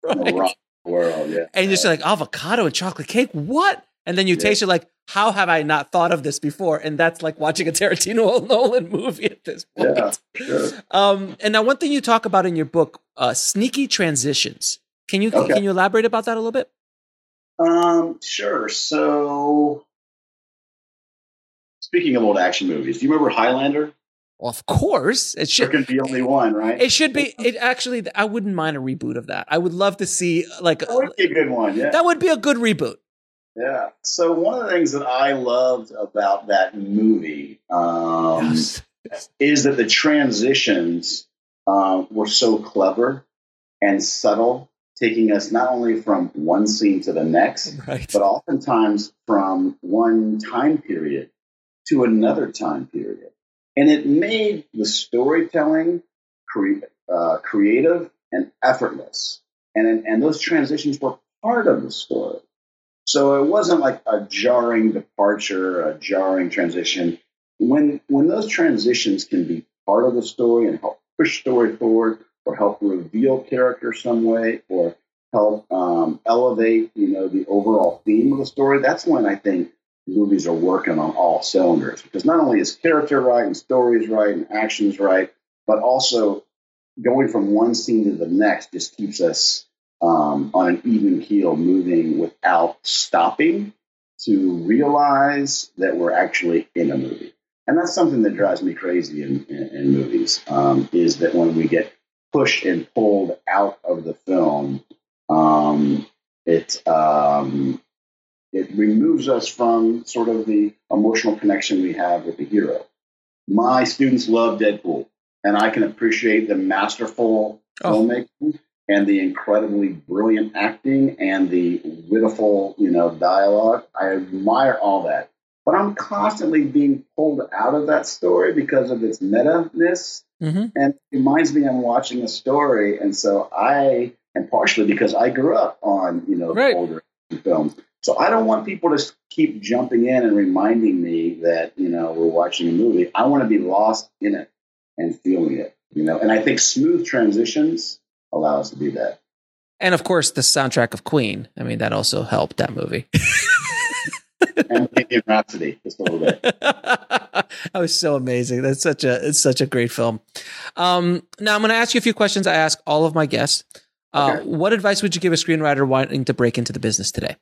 the rock world, yeah. And you're just like, avocado and chocolate cake? What? And then you Yeah. taste it like, how have I not thought of this before? And that's like watching a Tarantino or Nolan movie at this point. Yeah, sure. Um, and now one thing you talk about in your book, uh, sneaky transitions. Can you Okay. can you elaborate about that a little bit? Um, sure. So, speaking of old action movies, do you remember Highlander? Well, of course. It There should can be only one, right? it should be it actually I wouldn't mind a reboot of that. I would love to see like That would be a good one, yeah. that would be a good reboot. Yeah. So one of the things that I loved about that movie um, Yes. is that the transitions um, were so clever and subtle, taking us not only from one scene to the next, Right. but oftentimes from one time period to another time period. And it made the storytelling cre- uh, creative and effortless. And, and those transitions were part of the story. So it wasn't like a jarring departure, a jarring transition. When when those transitions can be part of the story and help push story forward, or help reveal character some way, or help um, elevate, you know, the overall theme of the story, that's when I think movies are working on all cylinders. Because not only is character right and stories right and actions right, but also going from one scene to the next just keeps us um, on an even keel, moving without stopping to realize that we're actually in a movie. And that's something that drives me crazy in, in, in movies, um, is that when we get pushed and pulled out of the film, um, it um, it removes us from sort of the emotional connection we have with the hero. My students love Deadpool, and I can appreciate the masterful Oh. filmmaking and the incredibly brilliant acting and the wittiful, you know, dialogue. I admire all that. But I'm constantly being pulled out of that story because of its meta-ness. Mm-hmm. And it reminds me I'm watching a story. And so I, and partially because I grew up on, you know, Right. older films. So I don't want people to keep jumping in and reminding me that, you know, we're watching a movie. I want to be lost in it and feeling it, you know. And I think smooth transitions allow us to do that. And of course, the soundtrack of Queen. I mean, that also helped that movie. And Bohemian Rhapsody, just a little bit. That was so amazing. That's such a it's such a great film. Um, now I'm going to ask you a few questions I ask all of my guests. Uh, Okay. What advice would you give a screenwriter wanting to break into the business today?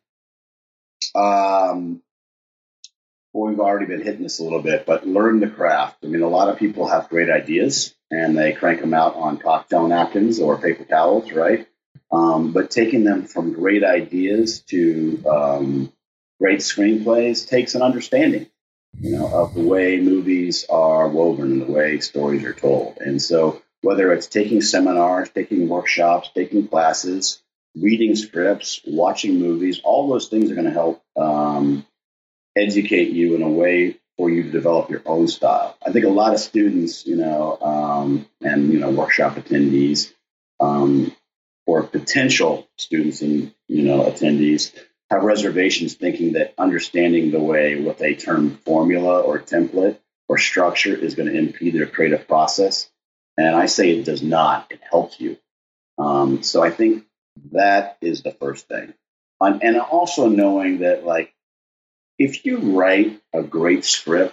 Um, well, we've already been hitting this a little bit, but learn the craft. I mean, a lot of people have great ideas and they crank them out on cocktail napkins or paper towels, right? Um, but taking them from great ideas to um, great screenplays takes an understanding, you know, of the way movies are woven and the way stories are told. And so whether it's taking seminars, taking workshops, taking classes, reading scripts, watching movies, all those things are going to help um, educate you in a way for you to develop your own style. I think a lot of students, you know, um, and, you know, workshop attendees um, or potential students and, you know, attendees have reservations thinking that understanding the way what they term formula or template or structure is going to impede their creative process. And I say it does not. It helps you. Um, so I think that is the first thing. Um, and also knowing that, like, if you write a great script,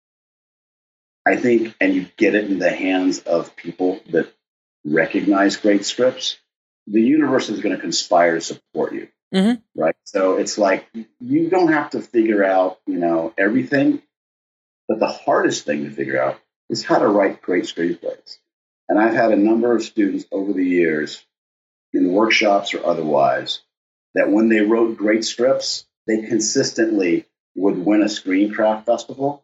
I think, and you get it in the hands of people that recognize great scripts, the universe is going to conspire to support you. Mhm. Right. So it's like, you don't have to figure out, you know, everything, but the hardest thing to figure out is how to write great screenplays. And I've had a number of students over the years in workshops or otherwise that when they wrote great scripts, they consistently would win a Screencraft Festival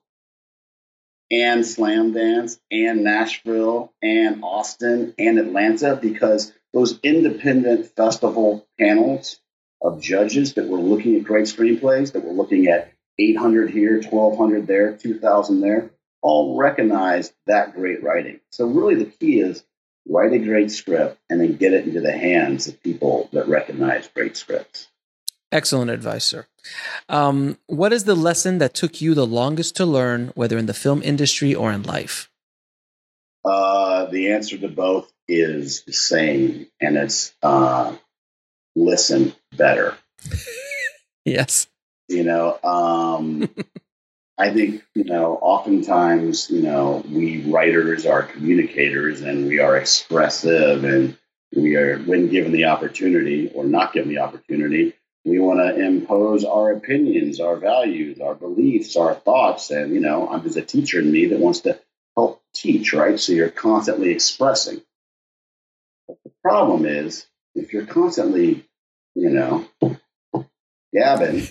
and Slam Dance and Nashville and Austin and Atlanta, because those independent festival panels of judges that were looking at great screenplays, that were looking at eight hundred here, twelve hundred there, two thousand there, all recognized that great writing. So really the key is write a great script and then get it into the hands of people that recognize great scripts. Excellent advice, sir. Um, what is the lesson that took you the longest to learn, whether in the film industry or in life? Uh, the answer to both is the same, and it's uh, listen better. Yes. You know, um, I think, you know, oftentimes, you know, we writers are communicators and we are expressive, and we are, when given the opportunity or not given the opportunity, we want to impose our opinions, our values, our beliefs, our thoughts. And, you know, I'm there's a teacher in me that wants to help teach, right? So you're constantly expressing. But the problem is, if you're constantly, you know, gabbing,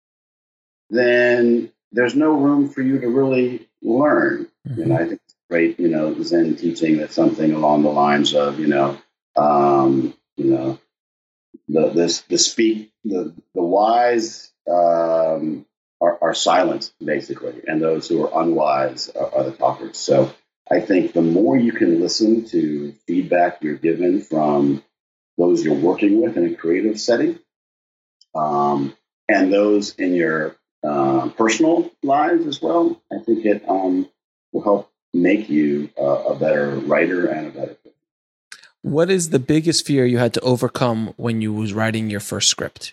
then there's no room for you to really learn. Mm-hmm. And I think it's great, you know, Zen teaching that something along the lines of, you know, um, you know, the this the speak the the wise um, are, are silent, basically, and those who are unwise are, are the talkers. So I think the more you can listen to feedback you're given from those you're working with in a creative setting, um, and those in your uh, personal lives as well, I think it um, will help make you a, a better writer and a better. What is the biggest fear you had to overcome when you was writing your first script?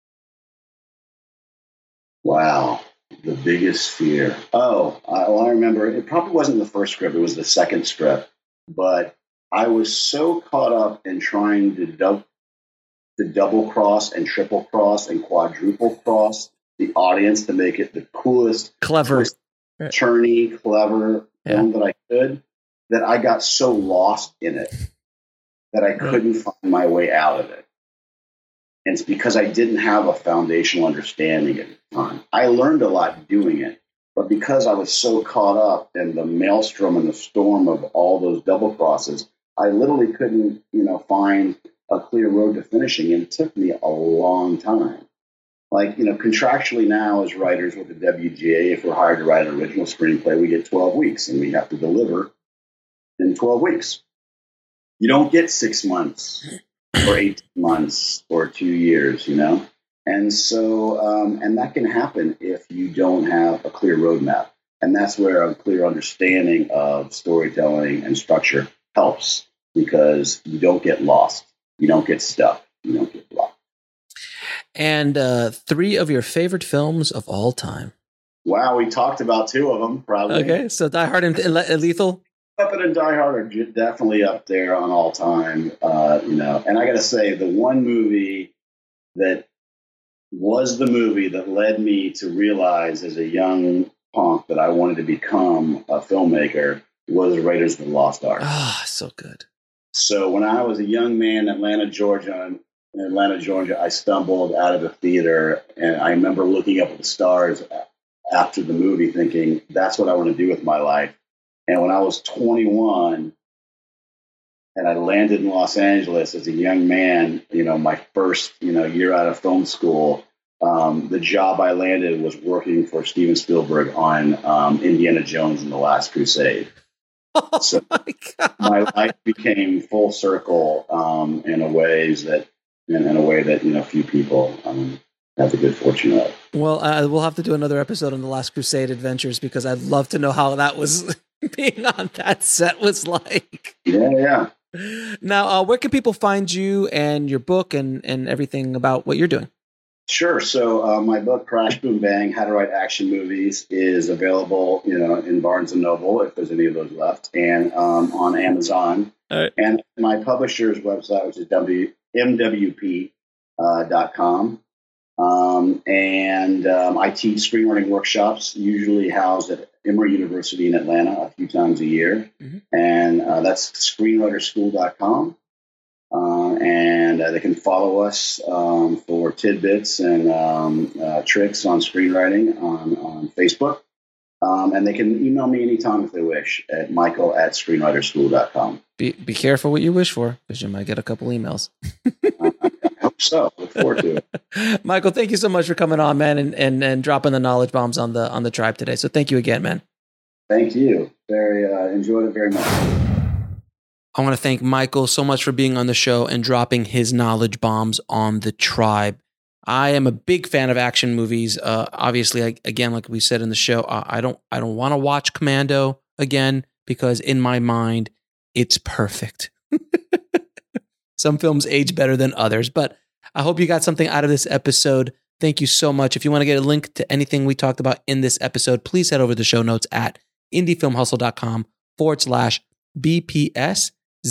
Wow, the biggest fear. Oh, I, well, I remember it probably wasn't the first script; it was the second script. But I was so caught up in trying to, du- to double cross and triple cross and quadruple cross the audience to make it the coolest, clever, coolest, turny, clever yeah. film that I could, that I got so lost in it that I couldn't find my way out of it. And it's because I didn't have a foundational understanding at the time. I learned a lot doing it, but because I was so caught up in the maelstrom and the storm of all those double crosses, I literally couldn't, you know, find a clear road to finishing. And it took me a long time. Like, you know, contractually now as writers with the W G A, if we're hired to write an original screenplay, we get twelve weeks and we have to deliver in twelve weeks. You don't get six months or eighteen months or two years, you know? And so, um, and that can happen if you don't have a clear roadmap. And that's where a clear understanding of storytelling and structure helps, because you don't get lost. You don't get stuck. You don't get blocked. And uh, three of your favorite films of all time. Wow, we talked about two of them, probably. Okay, so Die Hard and Lethal? Puppet and Die Hard are definitely up there on all time, uh, you know. And I got to say, the one movie that was the movie that led me to realize as a young punk that I wanted to become a filmmaker was Raiders of the Lost Ark. Ah, oh, so good. So when I was a young man in Atlanta, Georgia, in Atlanta, Georgia, I stumbled out of the theater, and I remember looking up at the stars after the movie thinking, that's what I want to do with my life. And when I was twenty-one and I landed in Los Angeles as a young man, you know, my first, you know, year out of film school, um, the job I landed was working for Steven Spielberg on um, Indiana Jones and the Last Crusade. Oh so my God. My life became full circle um, in a ways that, in, in a way that, you know, few people um, have the good fortune of. Well, uh, we'll have to do another episode on the Last Crusade adventures, because I'd love to know how that was. Being on that set was like. Yeah, yeah. Now, uh, where can people find you and your book and, and everything about what you're doing? Sure. So uh, my book, Crash Boom Bang, How to Write Action Movies, is available, you know, in Barnes and Noble, if there's any of those left, and um, on Amazon. All right. And my publisher's website, which is m w p dot com. Um, and um, I teach screenwriting workshops, usually housed at Emory University in Atlanta a few times a year. Mm-hmm. And uh, that's screenwriter school dot com. Uh, and uh, they can follow us um, for tidbits and um, uh, tricks on screenwriting on, on Facebook. Um, and they can email me anytime if they wish at michael at screenwriter school dot com. Be, be careful what you wish for, because you might get a couple emails. I, I hope so. Look forward to it. Michael, thank you so much for coming on, man, and, and, and dropping the knowledge bombs on the on the tribe today. So thank you again, man. Thank you. Very uh, enjoyed it very much. I want to thank Michael so much for being on the show and dropping his knowledge bombs on the tribe. I am a big fan of action movies. Uh, obviously, I, again, like we said in the show, I, I don't I don't want to watch Commando again, because in my mind, it's perfect. Some films age better than others, but I hope you got something out of this episode. Thank you so much. If you want to get a link to anything we talked about in this episode, please head over to the show notes at indiefilmhustle.com forward slash BPS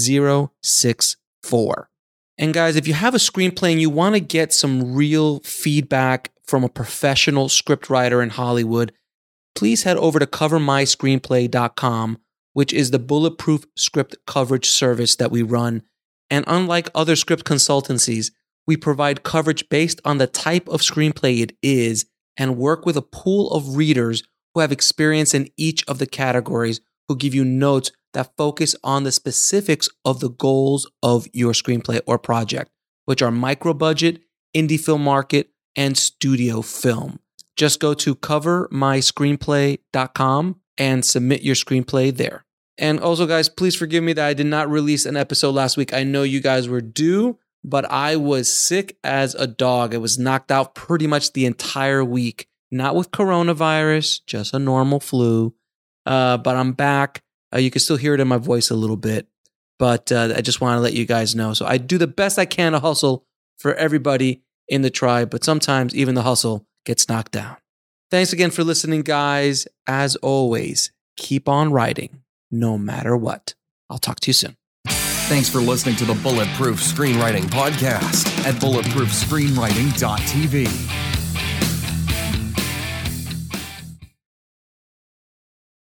064. And guys, if you have a screenplay and you want to get some real feedback from a professional scriptwriter in Hollywood, please head over to cover my screenplay dot com, which is the bulletproof script coverage service that we run. And unlike other script consultancies, we provide coverage based on the type of screenplay it is and work with a pool of readers who have experience in each of the categories, who give you notes that focus on the specifics of the goals of your screenplay or project, which are micro-budget, indie film market, and studio film. Just go to cover my screenplay dot com and submit your screenplay there. And also, guys, please forgive me that I did not release an episode last week. I know you guys were due, but I was sick as a dog. I was knocked out pretty much the entire week. Not with coronavirus, just a normal flu. Uh, but I'm back. Uh, you can still hear it in my voice a little bit. But uh, I just want to let you guys know. So I do the best I can to hustle for everybody in the tribe, but sometimes even the hustle gets knocked down. Thanks again for listening, guys. As always, keep on writing, no matter what. I'll talk to you soon. Thanks for listening to the Bulletproof Screenwriting Podcast at bulletproof screenwriting dot t v.